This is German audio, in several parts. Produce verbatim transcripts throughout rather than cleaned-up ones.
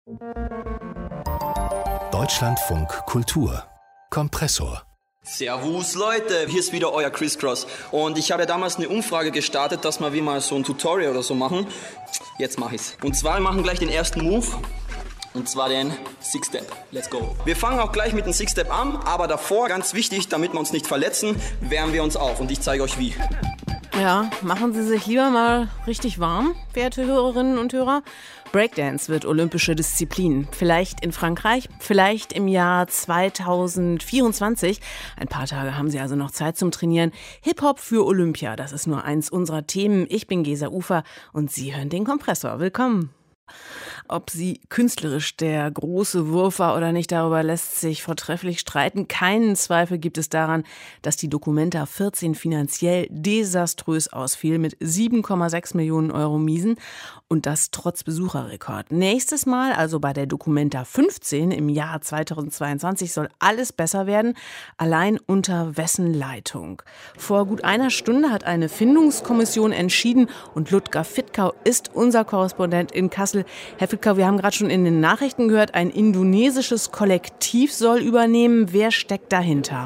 Deutschlandfunk Kultur Kompressor. Servus Leute, hier ist wieder euer Chris Cross und ich habe damals eine Umfrage gestartet, dass wir wie mal so ein Tutorial oder so machen. Jetzt mache ich's. Und zwar, wir machen gleich den ersten Move und zwar den Six-Step. Let's go. Wir fangen auch gleich mit dem Six-Step an, aber davor, ganz wichtig, damit wir uns nicht verletzen, wärmen wir uns auf und ich zeige euch wie. Ja, machen Sie sich lieber mal richtig warm, werte Hörerinnen und Hörer. Breakdance wird olympische Disziplin. Vielleicht in Frankreich, vielleicht im Jahr zweitausendvierundzwanzig. Ein paar Tage haben Sie also noch Zeit zum Trainieren. Hip-Hop für Olympia, das ist nur eins unserer Themen. Ich bin Gesa Ufer und Sie hören den Kompressor. Willkommen. Ob sie künstlerisch der große Wurf war oder nicht, darüber lässt sich vortrefflich streiten. Keinen Zweifel gibt es daran, dass die Documenta vierzehn finanziell desaströs ausfiel mit sieben Komma sechs Millionen Euro Miesen und das trotz Besucherrekord. Nächstes Mal, also bei der Documenta fünfzehn im Jahr zweitausendzweiundzwanzig, soll alles besser werden, allein unter wessen Leitung. Vor gut einer Stunde hat eine Findungskommission entschieden und Ludger Fittkau ist unser Korrespondent in Kassel. Herr Fittkau, wir haben gerade schon in den Nachrichten gehört, ein indonesisches Kollektiv soll übernehmen. Wer steckt dahinter?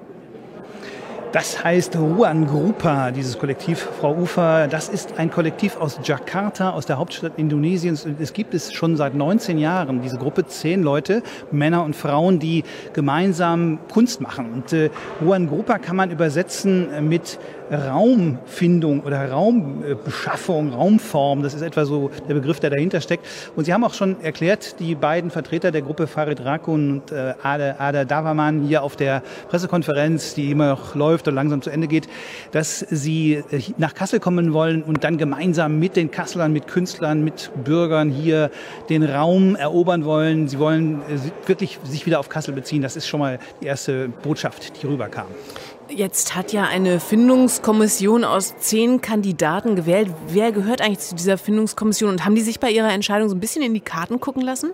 Das heißt Ruan Grupa, dieses Kollektiv, Frau Ufer. Das ist ein Kollektiv aus Jakarta, aus der Hauptstadt Indonesiens. Es gibt es schon seit neunzehn Jahren, diese Gruppe, zehn Leute, Männer und Frauen, die gemeinsam Kunst machen. Und äh, Ruan Grupa kann man übersetzen mit Raumfindung oder Raumbeschaffung, Raumform. Das ist etwa so der Begriff, der dahinter steckt. Und Sie haben auch schon erklärt, die beiden Vertreter der Gruppe, Farid Rakun und äh, Ade, Ade Dawaman, hier auf der Pressekonferenz, die immer noch läuft und langsam zu Ende geht, dass sie äh, nach Kassel kommen wollen und dann gemeinsam mit den Kasselern, mit Künstlern, mit Bürgern hier den Raum erobern wollen. Sie wollen äh, wirklich sich wieder auf Kassel beziehen. Das ist schon mal die erste Botschaft, die rüberkam. Jetzt hat ja eine Findungskommission aus zehn Kandidaten gewählt. Wer gehört eigentlich zu dieser Findungskommission und haben die sich bei ihrer Entscheidung so ein bisschen in die Karten gucken lassen?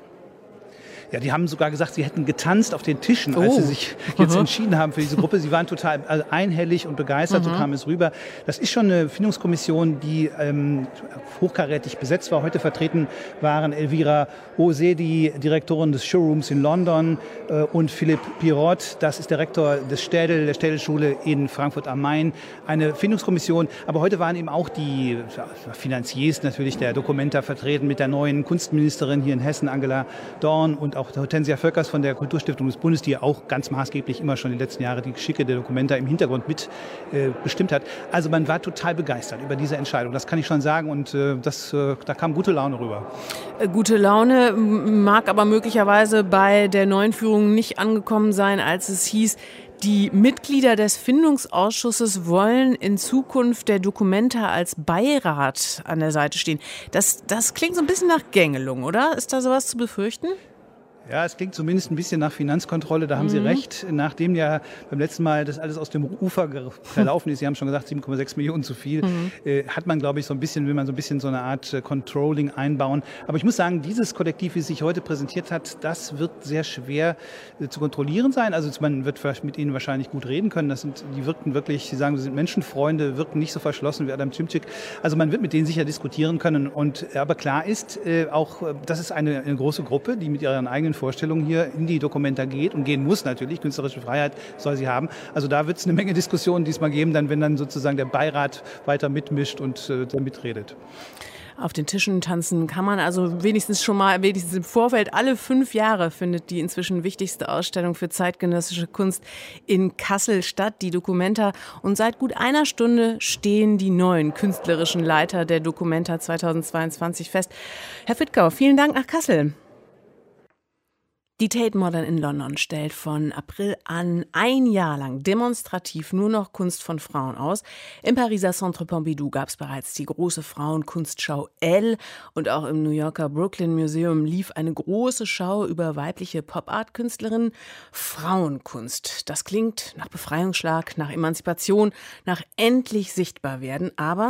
Ja, die haben sogar gesagt, sie hätten getanzt auf den Tischen, als oh. sie sich jetzt mhm. entschieden haben für diese Gruppe. Sie waren total also einhellig und begeistert, mhm. so kam es rüber. Das ist schon eine Findungskommission, die ähm, hochkarätig besetzt war. Heute vertreten waren Elvira Ose, die Direktorin des Showrooms in London, äh, und Philipp Pirot, das ist der Rektor des Städel, der Städelschule in Frankfurt am Main. Eine Findungskommission, aber heute waren eben auch die ja, Finanziers natürlich der Documenta vertreten mit der neuen Kunstministerin hier in Hessen, Angela Dorn, und auch auch Hortensia Völkers von der Kulturstiftung des Bundes, die ja auch ganz maßgeblich immer schon die letzten Jahre die Geschicke der Documenta im Hintergrund mit äh, bestimmt hat. Also man war total begeistert über diese Entscheidung, das kann ich schon sagen, und äh, das, äh, da kam gute Laune rüber. Gute Laune mag aber möglicherweise bei der neuen Führung nicht angekommen sein, als es hieß, die Mitglieder des Findungsausschusses wollen in Zukunft der Documenta als Beirat an der Seite stehen. Das, das klingt so ein bisschen nach Gängelung, oder? Ist da sowas zu befürchten? Ja, es klingt zumindest ein bisschen nach Finanzkontrolle, da haben mhm. Sie recht. Nachdem ja beim letzten Mal das alles aus dem Ufer verlaufen ist, Sie haben schon gesagt, sieben Komma sechs Millionen zu viel, mhm. äh, hat man, glaube ich, so ein bisschen, will man so ein bisschen so eine Art äh, Controlling einbauen. Aber ich muss sagen, dieses Kollektiv, wie es sich heute präsentiert hat, das wird sehr schwer äh, zu kontrollieren sein. Also man wird mit ihnen wahrscheinlich gut reden können. Das sind, die wirkten wirklich, Sie sagen, sie sind Menschenfreunde, wirken nicht so verschlossen wie Adam Cimcik. Also man wird mit denen sicher diskutieren können. Und, aber klar ist äh, auch, das ist eine, eine große Gruppe, die mit ihren eigenen Vorstellungen hier in die Documenta geht und gehen muss natürlich. Künstlerische Freiheit soll sie haben. Also da wird es eine Menge Diskussionen diesmal geben, dann wenn dann sozusagen der Beirat weiter mitmischt und äh, mitredet. Auf den Tischen tanzen kann man also wenigstens schon mal, wenigstens im Vorfeld, alle fünf Jahre findet die inzwischen wichtigste Ausstellung für zeitgenössische Kunst in Kassel statt, die Documenta. Und seit gut einer Stunde stehen die neuen künstlerischen Leiter der Documenta zweitausendzweiundzwanzig fest. Herr Fittkau, vielen Dank nach Kassel. Die Tate Modern in London stellt von April an ein Jahr lang demonstrativ nur noch Kunst von Frauen aus. Im Pariser Centre Pompidou gab es bereits die große Frauenkunstschau Elle und auch im New Yorker Brooklyn Museum lief eine große Schau über weibliche Pop-Art-Künstlerinnen. Frauenkunst, das klingt nach Befreiungsschlag, nach Emanzipation, nach endlich sichtbar werden. Aber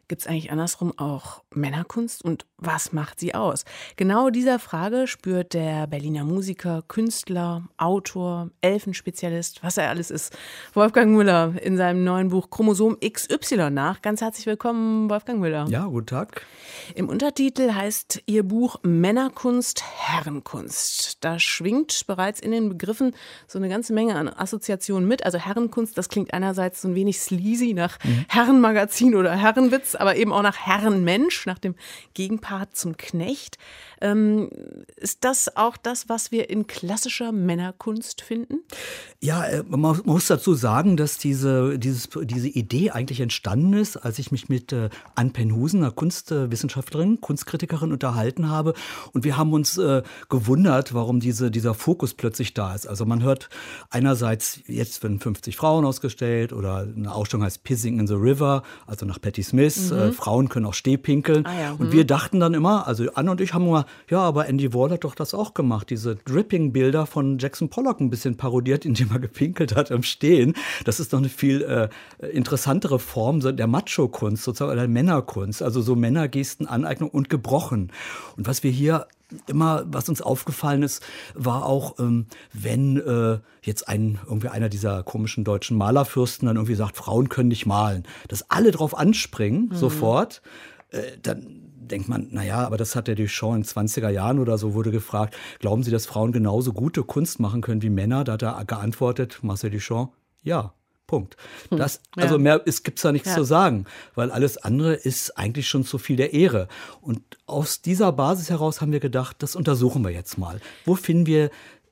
Gibt es eigentlich andersrum auch Männerkunst und was macht sie aus? Genau dieser Frage spürt der Berliner Musiker, Künstler, Autor, Elfenspezialist, was er alles ist, Wolfgang Müller in seinem neuen Buch Chromosom X Y nach. Ganz herzlich willkommen, Wolfgang Müller. Ja, guten Tag. Im Untertitel heißt Ihr Buch Männerkunst, Herrenkunst. Da schwingt bereits in den Begriffen so eine ganze Menge an Assoziationen mit. Also Herrenkunst, das klingt einerseits so ein wenig sleazy nach mhm. Herrenmagazin oder Herrenwitz, aber eben auch nach Herrenmensch, nach dem Gegenpart zum Knecht. Ähm, ist das auch das, was wir in klassischer Männerkunst finden? Ja, man muss dazu sagen, dass diese, dieses, diese Idee eigentlich entstanden ist, als ich mich mit äh, Ann Penhusen, einer Kunstwissenschaftlerin, Kunstkritikerin, unterhalten habe. Und wir haben uns äh, gewundert, warum diese, dieser Fokus plötzlich da ist. Also man hört einerseits, jetzt werden fünfzig Frauen ausgestellt oder eine Ausstellung heißt Pissing in the River, also nach Patti Smith. Mhm. Äh, Frauen können auch stehpinkeln. Ah, ja. Und mhm. wir dachten dann immer, also Anne und ich haben immer, ja, aber Andy Warhol hat doch das auch gemacht, diese Dripping-Bilder von Jackson Pollock ein bisschen parodiert, indem er gepinkelt hat im Stehen. Das ist doch eine viel äh, interessantere Form der Macho-Kunst, sozusagen, oder der Männerkunst, also so Männergesten, Aneignung und gebrochen. Und was wir hier immer, was uns aufgefallen ist, war auch, ähm, wenn äh, jetzt ein, irgendwie einer dieser komischen deutschen Malerfürsten dann irgendwie sagt, Frauen können nicht malen, dass alle drauf anspringen, mhm. sofort, äh, dann denkt man, naja, aber das hat der Duchamp in den zwanziger Jahren oder so, wurde gefragt, glauben Sie, dass Frauen genauso gute Kunst machen können wie Männer? Da hat er geantwortet, Marcel Duchamp, ja. Punkt. Das, also ja. mehr gibt es da nichts ja. zu sagen, weil alles andere ist eigentlich schon zu viel der Ehre. Und aus dieser Basis heraus haben wir gedacht, das untersuchen wir jetzt mal. Wo finden wir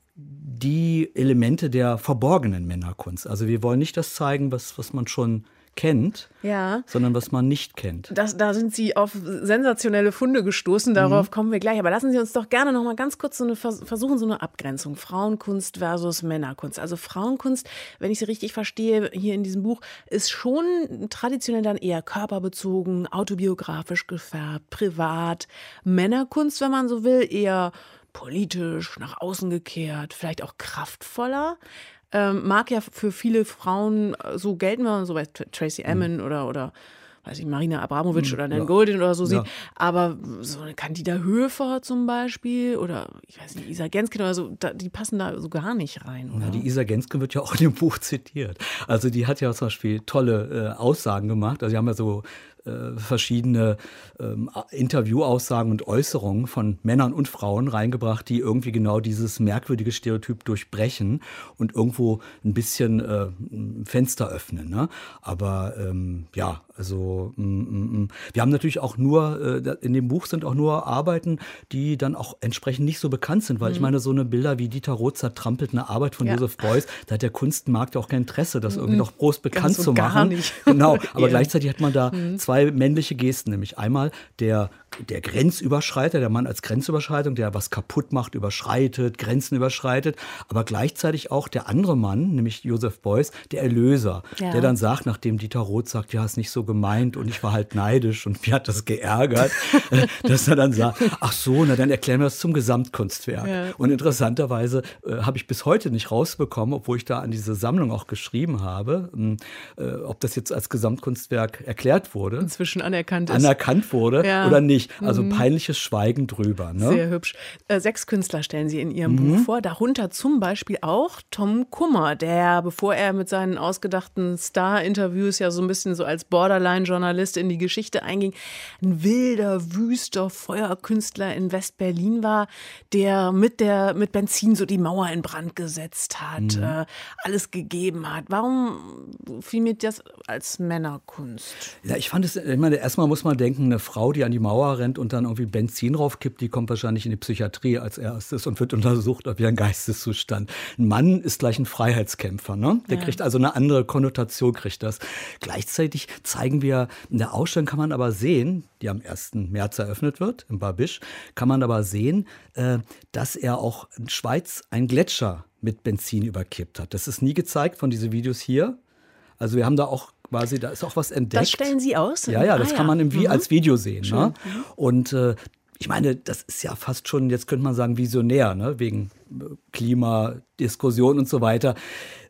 die Elemente der verborgenen Männerkunst? Also wir wollen nicht das zeigen, was, was man schon kennt, ja. sondern was man nicht kennt. Das, da sind Sie auf sensationelle Funde gestoßen, darauf mhm. kommen wir gleich. Aber lassen Sie uns doch gerne noch mal ganz kurz so eine, versuchen, so eine Abgrenzung. Frauenkunst versus Männerkunst. Also Frauenkunst, wenn ich sie richtig verstehe, hier in diesem Buch, ist schon traditionell dann eher körperbezogen, autobiografisch gefärbt, privat. Männerkunst, wenn man so will, eher politisch, nach außen gekehrt, vielleicht auch kraftvoller. Ähm, mag ja für viele Frauen so gelten, wenn man so bei Tracy Emin mhm. oder, oder weiß ich, Marina Abramovic mhm, oder Nan ja. Goldin oder so sieht. Ja. Aber so eine Candida Höfer zum Beispiel oder ich weiß nicht, Isa Genskin oder so, da, die passen da so gar nicht rein, oder? Ja, die Isa Genskin wird ja auch in dem Buch zitiert. Also die hat ja zum Beispiel tolle äh, Aussagen gemacht. Also die haben ja so äh, verschiedene ähm, Interviewaussagen und Äußerungen von Männern und Frauen reingebracht, die irgendwie genau dieses merkwürdige Stereotyp durchbrechen und irgendwo ein bisschen äh, ein Fenster öffnen. Ne? Aber ähm, ja, also mm, mm, wir haben natürlich auch nur, äh, in dem Buch sind auch nur Arbeiten, die dann auch entsprechend nicht so bekannt sind, weil mhm. ich meine, so eine Bilder wie Dieter Roth zertrampelt eine Arbeit von ja. Joseph Beuys, da hat der Kunstmarkt ja auch kein Interesse, das irgendwie noch groß bekannt zu machen. Gar nicht. Genau, aber ja. gleichzeitig hat man da mhm. zwei männliche Gesten, nämlich einmal der der Grenzüberschreiter, der Mann als Grenzüberschreitung, der was kaputt macht, überschreitet, Grenzen überschreitet, aber gleichzeitig auch der andere Mann, nämlich Joseph Beuys, der Erlöser, ja. der dann sagt, nachdem Dieter Roth sagt, ja, ist nicht so gemeint und ich war halt neidisch und mir hat das geärgert, dass er dann sagt, ach so, na dann erklären wir das zum Gesamtkunstwerk. Ja. Und interessanterweise äh, habe ich bis heute nicht rausbekommen, obwohl ich da an diese Sammlung auch geschrieben habe, äh, ob das jetzt als Gesamtkunstwerk erklärt wurde. Inzwischen anerkannt ist. Anerkannt wurde ja. oder nicht. Also peinliches Schweigen drüber. Ne? Sehr hübsch. Äh, sechs Künstler stellen Sie in Ihrem mhm. Buch vor, darunter zum Beispiel auch Tom Kummer, der, bevor er mit seinen ausgedachten Star-Interviews ja so ein bisschen so als Borderline-Journalist in die Geschichte einging, ein wilder, wüster Feuerkünstler in West-Berlin war, der mit, der mit Benzin so die Mauer in Brand gesetzt hat, mhm. äh, alles gegeben hat. Warum fiel mir das als Männerkunst? Ja, ich fand es, ich meine, erstmal muss man denken, eine Frau, die an die Mauer rennt und dann irgendwie Benzin raufkippt, die kommt wahrscheinlich in die Psychiatrie als erstes und wird untersucht, ob ihr ein Geisteszustand. Ein Mann ist gleich ein Freiheitskämpfer, ne? Der ja. kriegt also eine andere Konnotation, kriegt das. Gleichzeitig zeigen wir, in der Ausstellung kann man aber sehen, die am ersten März eröffnet wird, im Babisch, kann man aber sehen, äh, dass er auch in Schweiz einen Gletscher mit Benzin überkippt hat. Das ist nie gezeigt von diesen Videos hier. Also wir haben da auch quasi, da ist auch was entdeckt. Das stellen Sie aus? Ja, ja, das ah, kann man im ja. mhm. als Video sehen. Ne? Mhm. Und äh, ich meine, das ist ja fast schon, jetzt könnte man sagen, visionär, ne? Wegen Klimadiskussion und so weiter.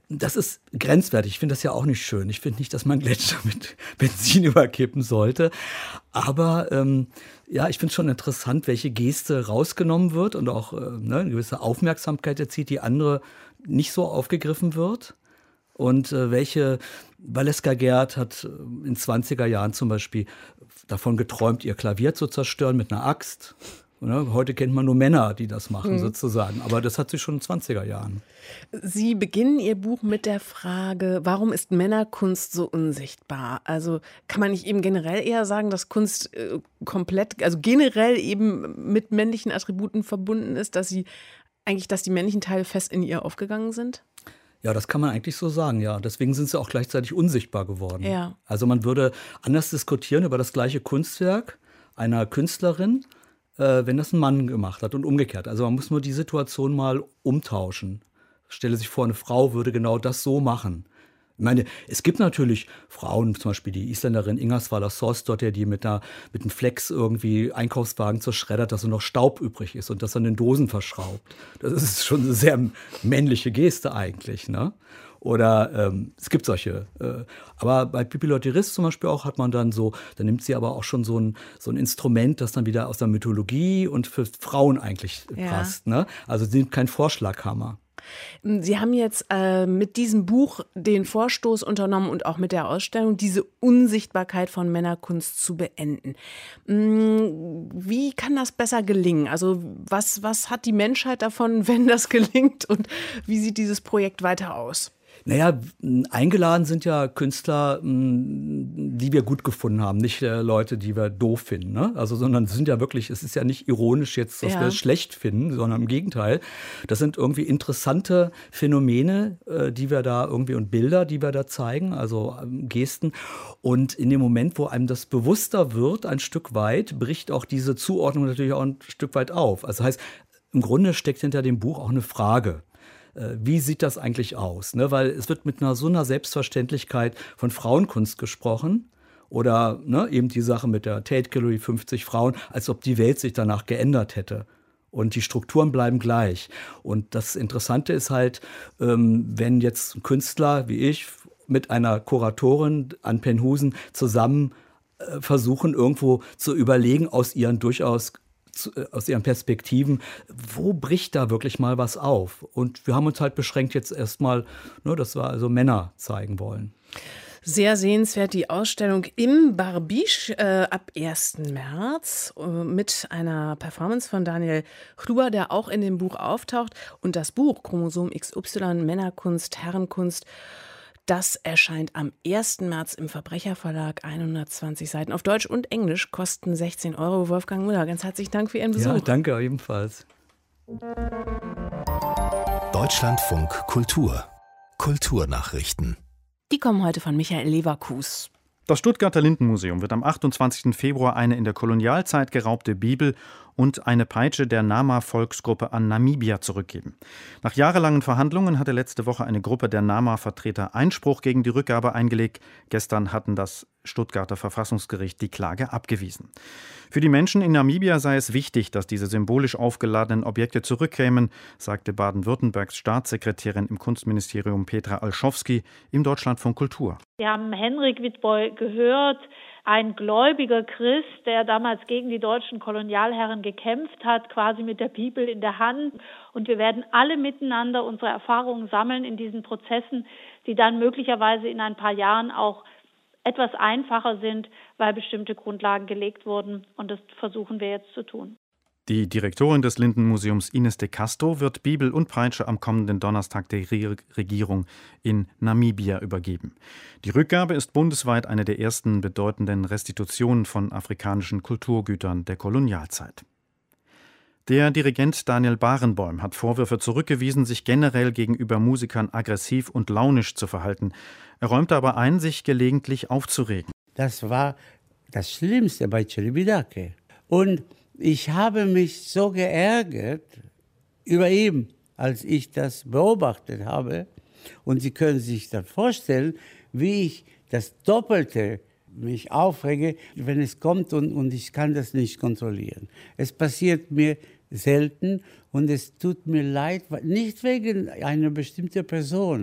Das ist grenzwertig. Ich finde das ja auch nicht schön. Ich finde nicht, dass man Gletscher mit Benzin überkippen sollte. Aber ähm, ja, ich finde es schon interessant, welche Geste rausgenommen wird und auch äh, ne, eine gewisse Aufmerksamkeit erzielt, die andere nicht so aufgegriffen wird. Und äh, welche, Valeska Gerd hat in den zwanziger Jahren zum Beispiel davon geträumt, ihr Klavier zu zerstören mit einer Axt. Ne? Heute kennt man nur Männer, die das machen, mhm. sozusagen. Aber das hat sie schon in den zwanziger Jahren. Sie beginnen Ihr Buch mit der Frage, warum ist Männerkunst so unsichtbar? Also kann man nicht eben generell eher sagen, dass Kunst äh, komplett, also generell eben mit männlichen Attributen verbunden ist, dass sie eigentlich, dass die männlichen Teile fest in ihr aufgegangen sind? Ja, das kann man eigentlich so sagen, ja. Deswegen sind sie auch gleichzeitig unsichtbar geworden. Ja. Also man würde anders diskutieren über das gleiche Kunstwerk einer Künstlerin, äh, wenn das ein Mann gemacht hat und umgekehrt. Also man muss nur die Situation mal umtauschen. Stelle sich vor, eine Frau würde genau das so machen. Ich meine, es gibt natürlich Frauen, zum Beispiel die Isländerin Inger Svalasosdottir, die mit, einer, mit einem Flex irgendwie Einkaufswagen zerschreddert, dass so noch Staub übrig ist und das an den Dosen verschraubt. Das ist schon eine sehr männliche Geste eigentlich, ne? Oder ähm, es gibt solche. Äh, aber bei Pippi Lotteris zum Beispiel auch hat man dann so, da nimmt sie aber auch schon so ein, so ein Instrument, das dann wieder aus der Mythologie und für Frauen eigentlich ja. passt, ne? Also sie nimmt keinen Vorschlaghammer. Sie haben jetzt äh, mit diesem Buch den Vorstoß unternommen und auch mit der Ausstellung, diese Unsichtbarkeit von Männerkunst zu beenden. Wie kann das besser gelingen? Also was, was hat die Menschheit davon, wenn das gelingt? Und wie sieht dieses Projekt weiter aus? Naja, eingeladen sind ja Künstler, die wir gut gefunden haben, nicht Leute, die wir doof finden, ne? Also, sondern es sind ja wirklich, es ist ja nicht ironisch jetzt, dass ja. wir es schlecht finden, sondern im Gegenteil. Das sind irgendwie interessante Phänomene, die wir da irgendwie und Bilder, die wir da zeigen, also Gesten. Und in dem Moment, wo einem das bewusster wird, ein Stück weit, bricht auch diese Zuordnung natürlich auch ein Stück weit auf. Also heißt, im Grunde steckt hinter dem Buch auch eine Frage. Wie sieht das eigentlich aus? Ne? Weil es wird mit einer so einer Selbstverständlichkeit von Frauenkunst gesprochen oder ne, eben die Sache mit der Tate Gallery, fünfzig Frauen, als ob die Welt sich danach geändert hätte. Und die Strukturen bleiben gleich. Und das Interessante ist halt, ähm, wenn jetzt ein Künstler wie ich mit einer Kuratorin an Penhusen zusammen äh, versuchen, irgendwo zu überlegen aus ihren durchaus aus ihren Perspektiven, wo bricht da wirklich mal was auf? Und wir haben uns halt beschränkt jetzt erstmal, ne, dass wir also Männer zeigen wollen. Sehr sehenswert die Ausstellung im Barbiche äh, ab ersten März äh, mit einer Performance von Daniel Hruber, der auch in dem Buch auftaucht. Und das Buch Chromosom X Y, Männerkunst, Herrenkunst, das erscheint am ersten März im Verbrecherverlag, hundertzwanzig Seiten auf Deutsch und Englisch, kosten sechzehn Euro. Wolfgang Müller, ganz herzlichen Dank für Ihren Besuch. Ja, danke ebenfalls. Deutschlandfunk Kultur. Kulturnachrichten. Die kommen heute von Michael Leverkus. Das Stuttgarter Lindenmuseum wird am achtundzwanzigsten Februar eine in der Kolonialzeit geraubte Bibel und eine Peitsche der Nama-Volksgruppe an Namibia zurückgeben. Nach jahrelangen Verhandlungen hatte letzte Woche eine Gruppe der Nama-Vertreter Einspruch gegen die Rückgabe eingelegt. Gestern hatten das Stuttgarter Verfassungsgericht die Klage abgewiesen. Für die Menschen in Namibia sei es wichtig, dass diese symbolisch aufgeladenen Objekte zurückkämen, sagte Baden-Württembergs Staatssekretärin im Kunstministerium Petra Olschowski im Deutschlandfunk Kultur. Wir haben Henrik Witbooi gehört, ein gläubiger Christ, der damals gegen die deutschen Kolonialherren gekämpft hat, quasi mit der Bibel in der Hand. Und wir werden alle miteinander unsere Erfahrungen sammeln in diesen Prozessen, die dann möglicherweise in ein paar Jahren auch etwas einfacher sind, weil bestimmte Grundlagen gelegt wurden. Und das versuchen wir jetzt zu tun. Die Direktorin des Lindenmuseums Ines de Castro wird Bibel und Peitsche am kommenden Donnerstag der Regierung in Namibia übergeben. Die Rückgabe ist bundesweit eine der ersten bedeutenden Restitutionen von afrikanischen Kulturgütern der Kolonialzeit. Der Dirigent Daniel Barenboim hat Vorwürfe zurückgewiesen, sich generell gegenüber Musikern aggressiv und launisch zu verhalten. Er räumte aber ein, sich gelegentlich aufzuregen. Das war das Schlimmste bei Celibidache. Und ich habe mich so geärgert über ihn, als ich das beobachtet habe. Und Sie können sich dann vorstellen, wie ich das Doppelte mich aufrege, wenn es kommt und, und ich kann das nicht kontrollieren. Es passiert mir selten und es tut mir leid, nicht wegen einer bestimmten Person,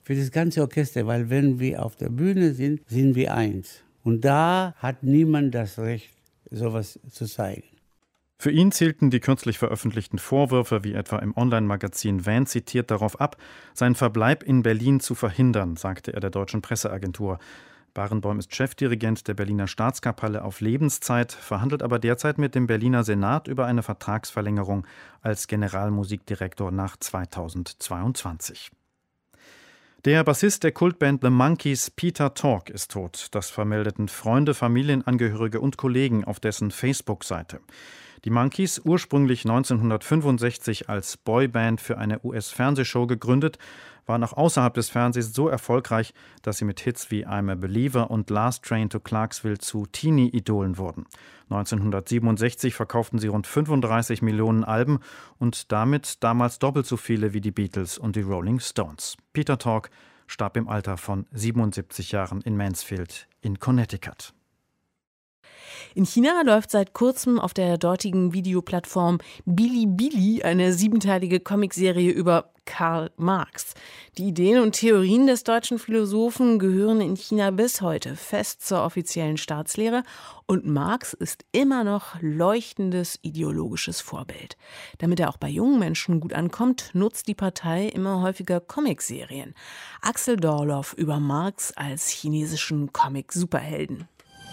für das ganze Orchester, weil wenn wir auf der Bühne sind, sind wir eins. Und da hat niemand das Recht, sowas zu zeigen. Für ihn zielten die kürzlich veröffentlichten Vorwürfe, wie etwa im Online-Magazin Van zitiert, darauf ab, seinen Verbleib in Berlin zu verhindern, sagte er der deutschen Presseagentur. Barenboim ist Chefdirigent der Berliner Staatskapelle auf Lebenszeit, verhandelt aber derzeit mit dem Berliner Senat über eine Vertragsverlängerung als Generalmusikdirektor nach zweitausendzweiundzwanzig. Der Bassist der Kultband The Monkees, Peter Tork, ist tot. Das vermeldeten Freunde, Familienangehörige und Kollegen auf dessen Facebook-Seite. Die Monkees, ursprünglich neunzehnhundertfünfundsechzig als Boyband für eine U S-Fernsehshow gegründet, waren auch außerhalb des Fernsehens so erfolgreich, dass sie mit Hits wie I'm a Believer und Last Train to Clarksville zu Teenie-Idolen wurden. neunzehnhundertsiebenundsechzig verkauften sie rund fünfunddreißig Millionen Alben und damit damals doppelt so viele wie die Beatles und die Rolling Stones. Peter Tork starb im Alter von siebenundsiebzig Jahren in Mansfield in Connecticut. In China läuft seit kurzem auf der dortigen Videoplattform Bilibili eine siebenteilige Comicserie über Karl Marx. Die Ideen und Theorien des deutschen Philosophen gehören in China bis heute fest zur offiziellen Staatslehre und Marx ist immer noch leuchtendes ideologisches Vorbild. Damit er auch bei jungen Menschen gut ankommt, nutzt die Partei immer häufiger Comicserien. Axel Dorloff über Marx als chinesischen Comic-Superhelden.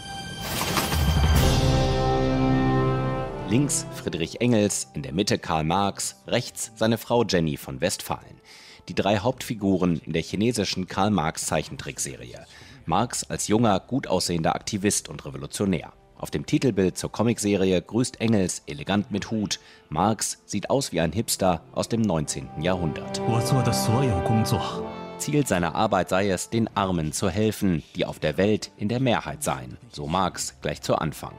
Links Friedrich Engels, in der Mitte Karl Marx, rechts seine Frau Jenny von Westphalen. Die drei Hauptfiguren in der chinesischen Karl-Marx-Zeichentrickserie. Marx als junger, gut aussehender Aktivist und Revolutionär. Auf dem Titelbild zur Comicserie grüßt Engels elegant mit Hut. Marx sieht aus wie ein Hipster aus dem neunzehnten Jahrhundert. Ziel seiner Arbeit sei es, den Armen zu helfen, die auf der Welt in der Mehrheit seien. So Marx gleich zu Anfang.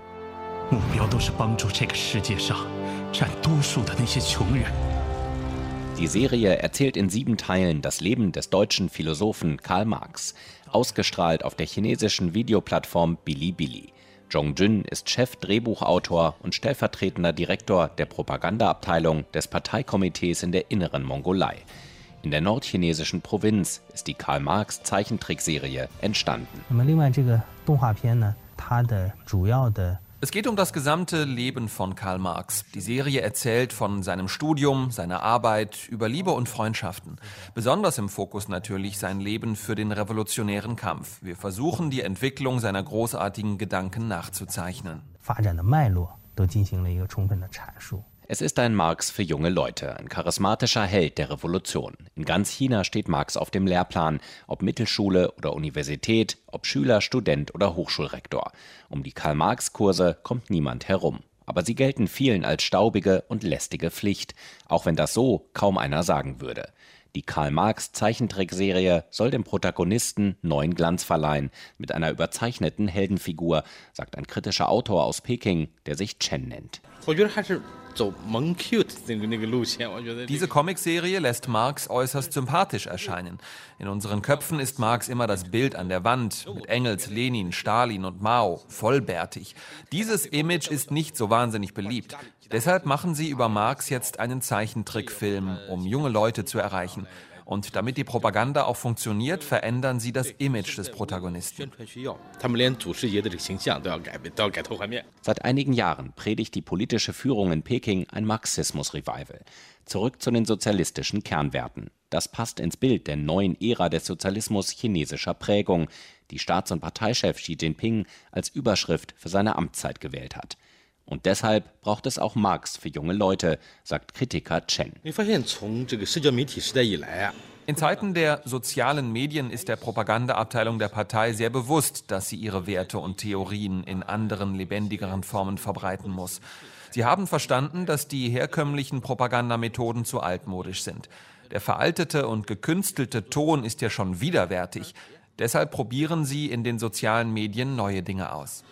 Die Serie erzählt in sieben Teilen das Leben des deutschen Philosophen Karl Marx, ausgestrahlt auf der chinesischen Videoplattform Bilibili. Zhong Jun ist Chef-Drehbuchautor und stellvertretender Direktor der Propagandaabteilung des Parteikomitees in der Inneren Mongolei. In der nordchinesischen Provinz ist die Karl-Marx-Zeichentrickserie entstanden. Es geht um das gesamte Leben von Karl Marx. Die Serie erzählt von seinem Studium, seiner Arbeit, über Liebe und Freundschaften. Besonders im Fokus natürlich sein Leben für den revolutionären Kampf. Wir versuchen, die Entwicklung seiner großartigen Gedanken nachzuzeichnen. Es ist ein Marx für junge Leute, ein charismatischer Held der Revolution. In ganz China steht Marx auf dem Lehrplan, ob Mittelschule oder Universität, ob Schüler, Student oder Hochschulrektor. Um die Karl-Marx-Kurse kommt niemand herum. Aber sie gelten vielen als staubige und lästige Pflicht, auch wenn das so kaum einer sagen würde. Die Karl-Marx-Zeichentrickserie soll dem Protagonisten neuen Glanz verleihen, mit einer überzeichneten Heldenfigur, sagt ein kritischer Autor aus Peking, der sich Chen nennt. Diese Comicserie lässt Marx äußerst sympathisch erscheinen. In unseren Köpfen ist Marx immer das Bild an der Wand, mit Engels, Lenin, Stalin und Mao, vollbärtig. Dieses Image ist nicht so wahnsinnig beliebt. Deshalb machen sie über Marx jetzt einen Zeichentrickfilm, um junge Leute zu erreichen. Und damit die Propaganda auch funktioniert, verändern sie das Image des Protagonisten. Seit einigen Jahren predigt die politische Führung in Peking ein Marxismus-Revival. Zurück zu den sozialistischen Kernwerten. Das passt ins Bild der neuen Ära des Sozialismus chinesischer Prägung, die Staats- und Parteichef Xi Jinping als Überschrift für seine Amtszeit gewählt hat. Und deshalb braucht es auch Marx für junge Leute, sagt Kritiker Chen. In Zeiten der sozialen Medien ist der Propagandaabteilung der Partei sehr bewusst, dass sie ihre Werte und Theorien in anderen, lebendigeren Formen verbreiten muss. Sie haben verstanden, dass die herkömmlichen Propagandamethoden zu altmodisch sind. Der veraltete und gekünstelte Ton ist ja schon widerwärtig. Deshalb probieren sie in den sozialen Medien neue Dinge aus.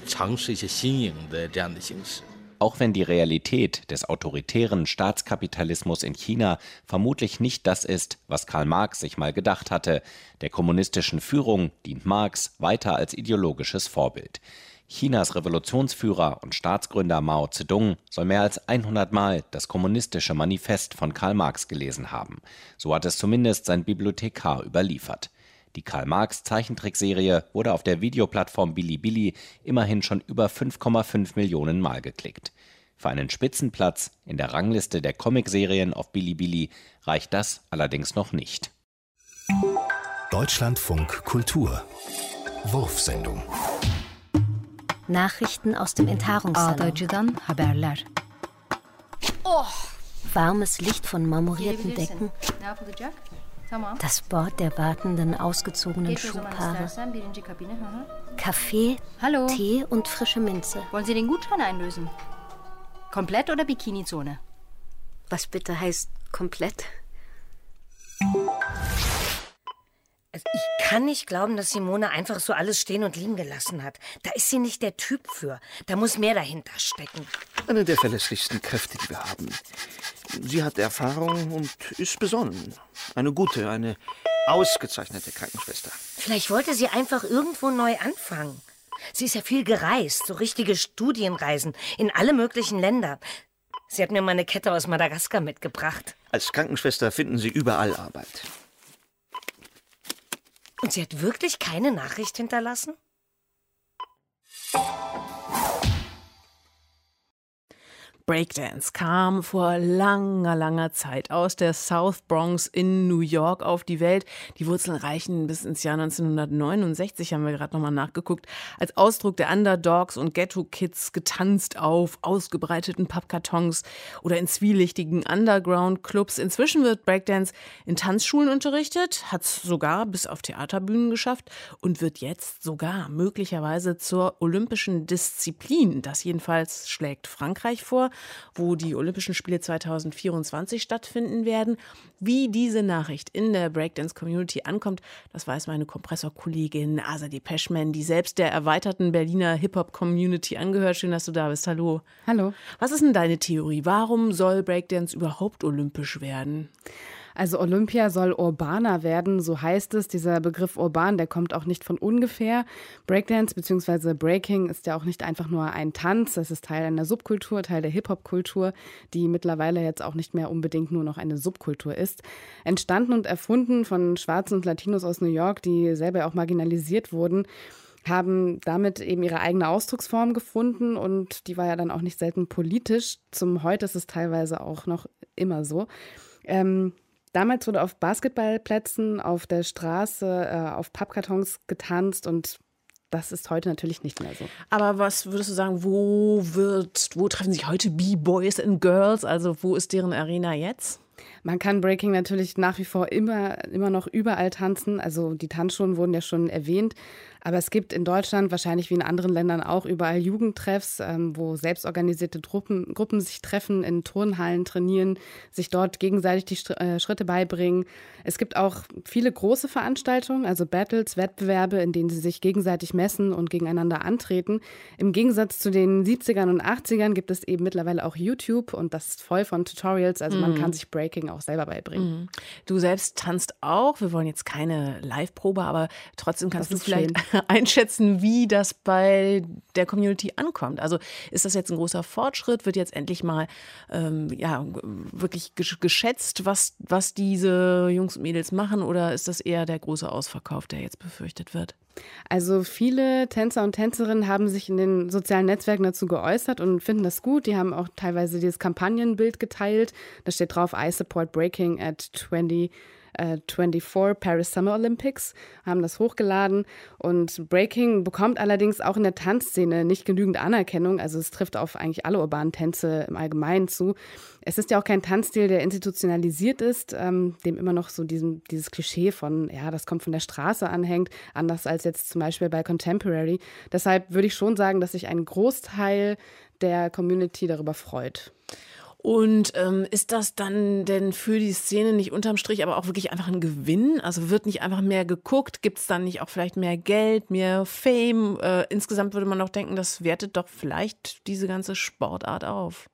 Auch wenn die Realität des autoritären Staatskapitalismus in China vermutlich nicht das ist, was Karl Marx sich mal gedacht hatte, der kommunistischen Führung dient Marx weiter als ideologisches Vorbild. Chinas Revolutionsführer und Staatsgründer Mao Zedong soll mehr als hundert Mal das kommunistische Manifest von Karl Marx gelesen haben. So hat es zumindest sein Bibliothekar überliefert. Die Karl-Marx-Zeichentrickserie wurde auf der Videoplattform Bilibili immerhin schon über fünf Komma fünf Millionen Mal geklickt. Für einen Spitzenplatz in der Rangliste der Comicserien auf Bilibili reicht das allerdings noch nicht. Deutschlandfunk Kultur Wurfsendung. Nachrichten aus dem Enthaarungssalon. Haberler. Oh. Warmes Licht von marmorierten Decken. Das Board der wartenden, ausgezogenen Schuhpaare. Kaffee, Hallo. Tee und frische Minze. Wollen Sie den Gutschein einlösen? Komplett oder Bikini-Zone? Was bitte heißt komplett? Also ich kann nicht glauben, dass Simone einfach so alles stehen und liegen gelassen hat. Da ist sie nicht der Typ für. Da muss mehr dahinter stecken. Eine der verlässlichsten Kräfte, die wir haben. Sie hat Erfahrung und ist besonnen. Eine gute, eine ausgezeichnete Krankenschwester. Vielleicht wollte sie einfach irgendwo neu anfangen. Sie ist ja viel gereist, so richtige Studienreisen in alle möglichen Länder. Sie hat mir mal eine Kette aus Madagaskar mitgebracht. Als Krankenschwester finden Sie überall Arbeit. Und sie hat wirklich keine Nachricht hinterlassen? Breakdance kam vor langer, langer Zeit aus der South Bronx in New York auf die Welt. Die Wurzeln reichen bis ins Jahr neunzehnhundertneunundsechzig, haben wir gerade nochmal nachgeguckt. Als Ausdruck der Underdogs und Ghetto-Kids getanzt auf ausgebreiteten Pappkartons oder in zwielichtigen Underground-Clubs. Inzwischen wird Breakdance in Tanzschulen unterrichtet, hat es sogar bis auf Theaterbühnen geschafft und wird jetzt sogar möglicherweise zur olympischen Disziplin. Das jedenfalls schlägt Frankreich vor, wo die Olympischen Spiele zweitausendvierundzwanzig stattfinden werden. Wie diese Nachricht in der Breakdance-Community ankommt, das weiß meine Kompressorkollegin Azadeh Peschman, die selbst der erweiterten Berliner Hip-Hop-Community angehört. Schön, dass du da bist. Hallo. Hallo. Was ist denn deine Theorie? Warum soll Breakdance überhaupt olympisch werden? Also Olympia soll urbaner werden, so heißt es. Dieser Begriff urban, der kommt auch nicht von ungefähr. Breakdance bzw. Breaking ist ja auch nicht einfach nur ein Tanz. Es ist Teil einer Subkultur, Teil der Hip-Hop-Kultur, die mittlerweile jetzt auch nicht mehr unbedingt nur noch eine Subkultur ist. Entstanden und erfunden von Schwarzen und Latinos aus New York, die selber auch marginalisiert wurden, haben damit eben ihre eigene Ausdrucksform gefunden und die war ja dann auch nicht selten politisch. Zum Heute ist es teilweise auch noch immer so. Ähm, Damals wurde auf Basketballplätzen, auf der Straße, äh, auf Pappkartons getanzt und das ist heute natürlich nicht mehr so. Aber was würdest du sagen, wo wird, wo treffen sich heute B-Boys and Girls? Also wo ist deren Arena jetzt? Man kann Breaking natürlich nach wie vor immer, immer noch überall tanzen. Also die Tanzschulen wurden ja schon erwähnt. Aber es gibt in Deutschland, wahrscheinlich wie in anderen Ländern auch, überall Jugendtreffs, ähm, wo selbstorganisierte Gruppen, Gruppen sich treffen, in Turnhallen trainieren, sich dort gegenseitig die St- äh, Schritte beibringen. Es gibt auch viele große Veranstaltungen, also Battles, Wettbewerbe, in denen sie sich gegenseitig messen und gegeneinander antreten. Im Gegensatz zu den siebzigern und achtzigern gibt es eben mittlerweile auch YouTube und das ist voll von Tutorials. Also man Mhm. kann sich Breaking auch selber beibringen. Mhm. Du selbst tanzt auch. Wir wollen jetzt keine Live-Probe, aber trotzdem kannst Das du ist vielleicht schön. einschätzen, wie das bei der Community ankommt. Also ist das jetzt ein großer Fortschritt? Wird jetzt endlich mal ähm, ja, wirklich gesch- geschätzt, was, was diese Jungs und Mädels machen? Oder ist das eher der große Ausverkauf, der jetzt befürchtet wird? Also viele Tänzer und Tänzerinnen haben sich in den sozialen Netzwerken dazu geäußert und finden das gut. Die haben auch teilweise dieses Kampagnenbild geteilt. Da steht drauf, I support breaking at zwanzig vierundzwanzig Paris Summer Olympics, haben das hochgeladen und Breaking bekommt allerdings auch in der Tanzszene nicht genügend Anerkennung, also es trifft auf eigentlich alle urbanen Tänze im Allgemeinen zu. Es ist ja auch kein Tanzstil, der institutionalisiert ist, ähm, dem immer noch so diesem, dieses Klischee von, ja, das kommt von der Straße anhängt, anders als jetzt zum Beispiel bei Contemporary. Deshalb würde ich schon sagen, dass sich ein Großteil der Community darüber freut. Und ähm, ist das dann denn für die Szene nicht unterm Strich aber auch wirklich einfach ein Gewinn? Also wird nicht einfach mehr geguckt? Gibt es dann nicht auch vielleicht mehr Geld, mehr Fame? Äh, insgesamt würde man doch denken, das wertet doch vielleicht diese ganze Sportart auf.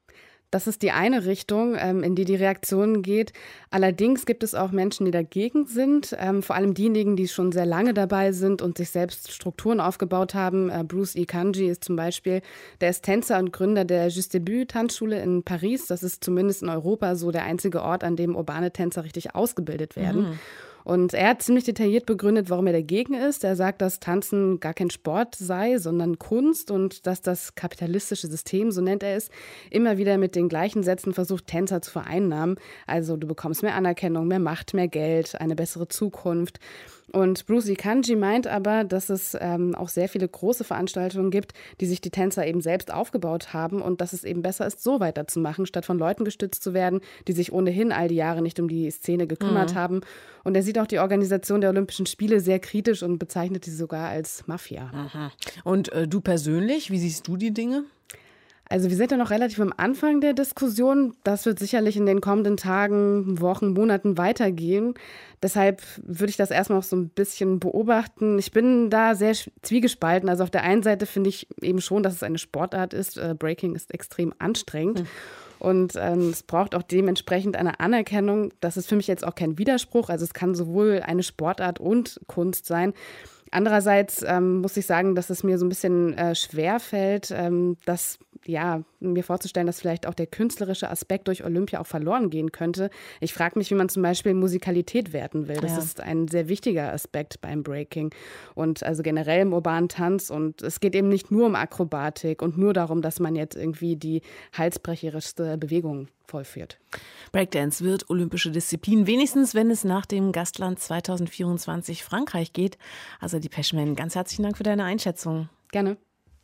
Das ist die eine Richtung, ähm, in die die Reaktion geht. Allerdings gibt es auch Menschen, die dagegen sind, ähm, vor allem diejenigen, die schon sehr lange dabei sind und sich selbst Strukturen aufgebaut haben. Äh, Bruce Ikanji ist zum Beispiel, der ist Tänzer und Gründer der Juste Debut Tanzschule in Paris. Das ist zumindest in Europa so der einzige Ort, an dem urbane Tänzer richtig ausgebildet werden. Mhm. Und er hat ziemlich detailliert begründet, warum er dagegen ist. Er sagt, dass Tanzen gar kein Sport sei, sondern Kunst und dass das kapitalistische System, so nennt er es, immer wieder mit den gleichen Sätzen versucht, Tänzer zu vereinnahmen. Also du bekommst mehr Anerkennung, mehr Macht, mehr Geld, eine bessere Zukunft. Und Bruce Ikanji meint aber, dass es ähm, auch sehr viele große Veranstaltungen gibt, die sich die Tänzer eben selbst aufgebaut haben und dass es eben besser ist, so weiterzumachen, statt von Leuten gestützt zu werden, die sich ohnehin all die Jahre nicht um die Szene gekümmert mhm. haben. Und er sieht auch die Organisation der Olympischen Spiele sehr kritisch und bezeichnet sie sogar als Mafia. Mhm. Und äh, du persönlich, wie siehst du die Dinge? Also wir sind ja noch relativ am Anfang der Diskussion. Das wird sicherlich in den kommenden Tagen, Wochen, Monaten weitergehen. Deshalb würde ich das erstmal noch so ein bisschen beobachten. Ich bin da sehr zwiegespalten. Also auf der einen Seite finde ich eben schon, dass es eine Sportart ist. Breaking ist extrem anstrengend. Mhm. Und ähm, es braucht auch dementsprechend eine Anerkennung. Das ist für mich jetzt auch kein Widerspruch. Also es kann sowohl eine Sportart und Kunst sein. Andererseits ähm, muss ich sagen, dass es mir so ein bisschen äh, schwer fällt, ähm, dass, ja, mir vorzustellen, dass vielleicht auch der künstlerische Aspekt durch Olympia auch verloren gehen könnte. Ich frage mich, wie man zum Beispiel Musikalität werten will. Das ja. ist ein sehr wichtiger Aspekt beim Breaking und also generell im urbanen Tanz. Und es geht eben nicht nur um Akrobatik und nur darum, dass man jetzt irgendwie die halsbrecherischste Bewegung vollführt. Breakdance wird olympische Disziplin, wenigstens wenn es nach dem Gastland zwanzig vierundzwanzig Frankreich geht. Also die Peschman, ganz herzlichen Dank für deine Einschätzung. Gerne.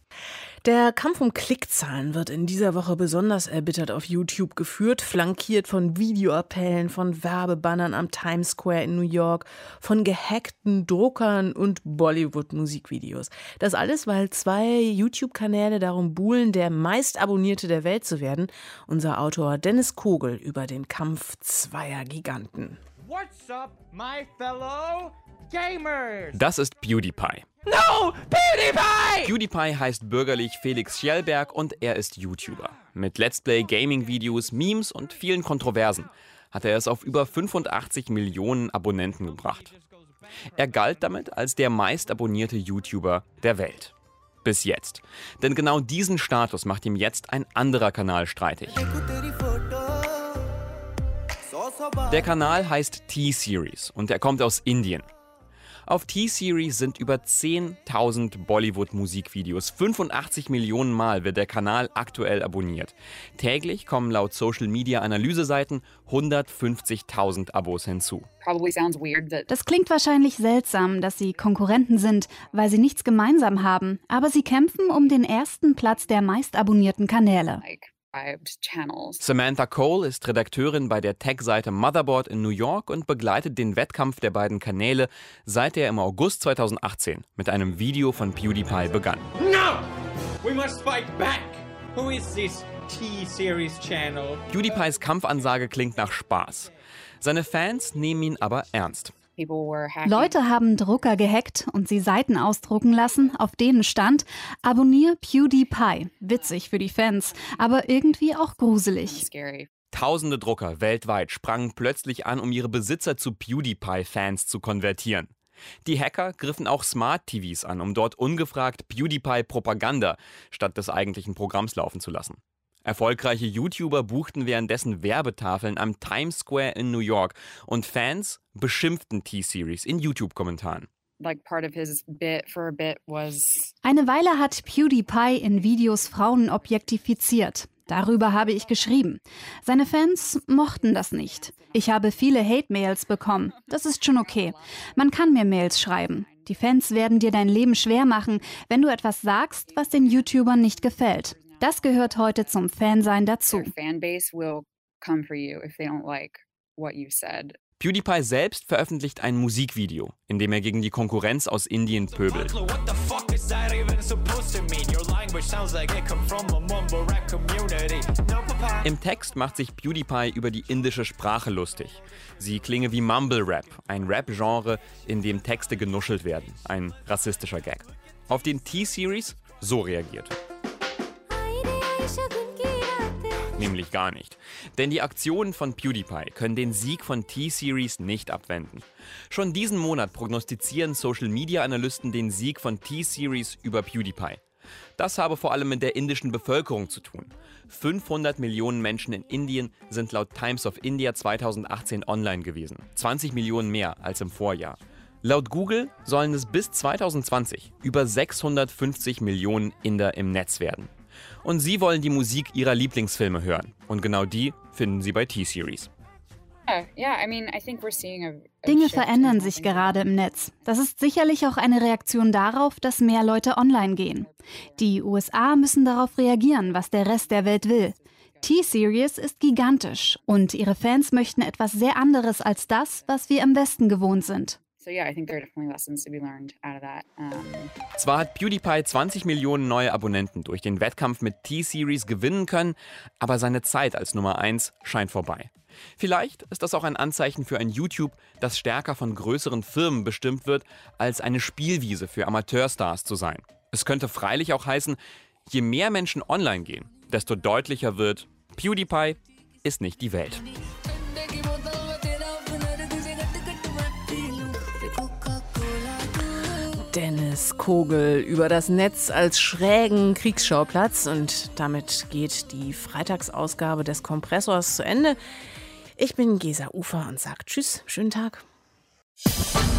Der Kampf um Klickzahlen wird in dieser Woche besonders erbittert auf YouTube geführt, flankiert von Videoappellen, von Werbebannern am Times Square in New York, von gehackten Druckern und Bollywood-Musikvideos. Das alles, weil zwei YouTube-Kanäle darum buhlen, der meistabonnierte der Welt zu werden. Unser Autor Dennis Kogel über den Kampf zweier Giganten. What's up, my fellow gamers? Das ist PewDiePie. No! PewDiePie! PewDiePie heißt bürgerlich Felix Schjellberg und er ist YouTuber. Mit Let's Play Gaming-Videos, Memes und vielen Kontroversen hat er es auf über fünfundachtzig Millionen Abonnenten gebracht. Er galt damit als der meistabonnierte YouTuber der Welt. Bis jetzt. Denn genau diesen Status macht ihm jetzt ein anderer Kanal streitig. Der Kanal heißt T-Series und er kommt aus Indien. Auf T-Series sind über zehntausend Bollywood-Musikvideos. fünfundachtzig Millionen Mal wird der Kanal aktuell abonniert. Täglich kommen laut Social-Media-Analyseseiten hundertfünfzigtausend Abos hinzu. Das klingt wahrscheinlich seltsam, dass sie Konkurrenten sind, weil sie nichts gemeinsam haben. Aber sie kämpfen um den ersten Platz der meistabonnierten Kanäle. Samantha Cole ist Redakteurin bei der Tech-Seite Motherboard in New York und begleitet den Wettkampf der beiden Kanäle, seit er im August zweitausendachtzehn mit einem Video von PewDiePie begann. No! We must fight back! Who is this T-Series channel? PewDiePies Kampfansage klingt nach Spaß. Seine Fans nehmen ihn aber ernst. Leute haben Drucker gehackt und sie Seiten ausdrucken lassen, auf denen stand: Abonnier PewDiePie. Witzig für die Fans, aber irgendwie auch gruselig. Tausende Drucker weltweit sprangen plötzlich an, um ihre Besitzer zu PewDiePie-Fans zu konvertieren. Die Hacker griffen auch Smart-T Vs an, um dort ungefragt PewDiePie-Propaganda statt des eigentlichen Programms laufen zu lassen. Erfolgreiche YouTuber buchten währenddessen Werbetafeln am Times Square in New York und Fans beschimpften T-Series in YouTube-Kommentaren. Eine Weile hat PewDiePie in Videos Frauen objektifiziert. Darüber habe ich geschrieben. Seine Fans mochten das nicht. Ich habe viele Hate-Mails bekommen. Das ist schon okay. Man kann mir Mails schreiben. Die Fans werden dir dein Leben schwer machen, wenn du etwas sagst, was den YouTubern nicht gefällt. Das gehört heute zum Fansein dazu. PewDiePie selbst veröffentlicht ein Musikvideo, in dem er gegen die Konkurrenz aus Indien pöbelt. Im Text macht sich PewDiePie über die indische Sprache lustig. Sie klinge wie Mumble Rap, ein Rap-Genre, in dem Texte genuschelt werden. Ein rassistischer Gag. Auf den T-Series so reagiert. nämlich gar nicht. Denn die Aktionen von PewDiePie können den Sieg von T-Series nicht abwenden. Schon diesen Monat prognostizieren Social-Media-Analysten den Sieg von T-Series über PewDiePie. Das habe vor allem mit der indischen Bevölkerung zu tun. fünfhundert Millionen Menschen in Indien sind laut Times of India zweitausendachtzehn online gewesen. zwanzig Millionen mehr als im Vorjahr. Laut Google sollen es bis zweitausendzwanzig über sechshundertfünfzig Millionen Inder im Netz werden. Und sie wollen die Musik ihrer Lieblingsfilme hören. Und genau die finden sie bei T-Series. Dinge verändern sich gerade im Netz. Das ist sicherlich auch eine Reaktion darauf, dass mehr Leute online gehen. Die U S A müssen darauf reagieren, was der Rest der Welt will. T-Series ist gigantisch und ihre Fans möchten etwas sehr anderes als das, was wir im Westen gewohnt sind. Zwar hat PewDiePie zwanzig Millionen neue Abonnenten durch den Wettkampf mit T-Series gewinnen können, aber seine Zeit als Nummer eins scheint vorbei. Vielleicht ist das auch ein Anzeichen für ein YouTube, das stärker von größeren Firmen bestimmt wird, als eine Spielwiese für Amateurstars zu sein. Es könnte freilich auch heißen, je mehr Menschen online gehen, desto deutlicher wird, PewDiePie ist nicht die Welt. Dennis Kogel über das Netz als schrägen Kriegsschauplatz. Und damit geht die Freitagsausgabe des Kompressors zu Ende. Ich bin Gesa Ufer und sage Tschüss, schönen Tag.